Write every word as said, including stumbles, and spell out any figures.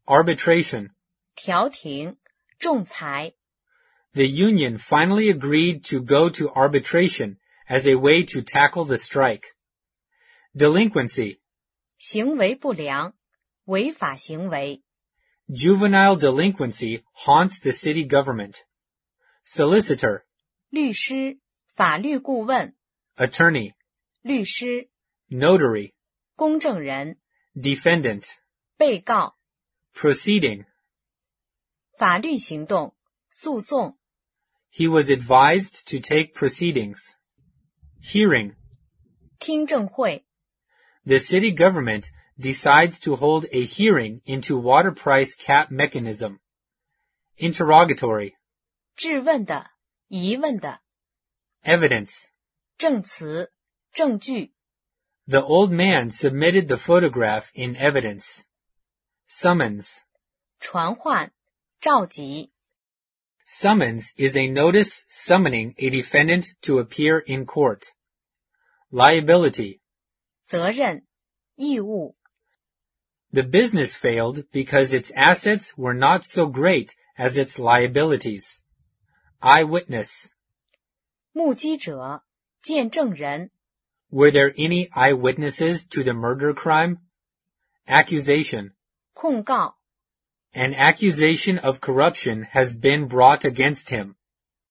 arbitration. 调停、仲裁。 The union finally agreed to go to arbitration as a way to tackle the strike. Delinquency. 行为不良、违法行为。 Juvenile delinquency haunts the city government. Solicitor. 律师、法律顾问。 Attorney. 律师。 Notary. 公证人。 Defendant. 被告。 Proceeding. 法律行动、诉讼。 He was advised to take proceedings. Hearing. 听证会。 The city government decides to hold a hearing into water price cap mechanism. Interrogatory. 质问的、疑问的。 Evidence. 证词、证据。 The old man submitted the photograph in evidence. Summons. 传唤、召集。 Summons is a notice summoning a defendant to appear in court. Liability. 责任、义务。 The business failed because its assets were not so great as its liabilities. Eyewitness. 目击者、见证人。 Were there any eyewitnesses to the murder crime? Accusation. 控告。 An accusation of corruption has been brought against him.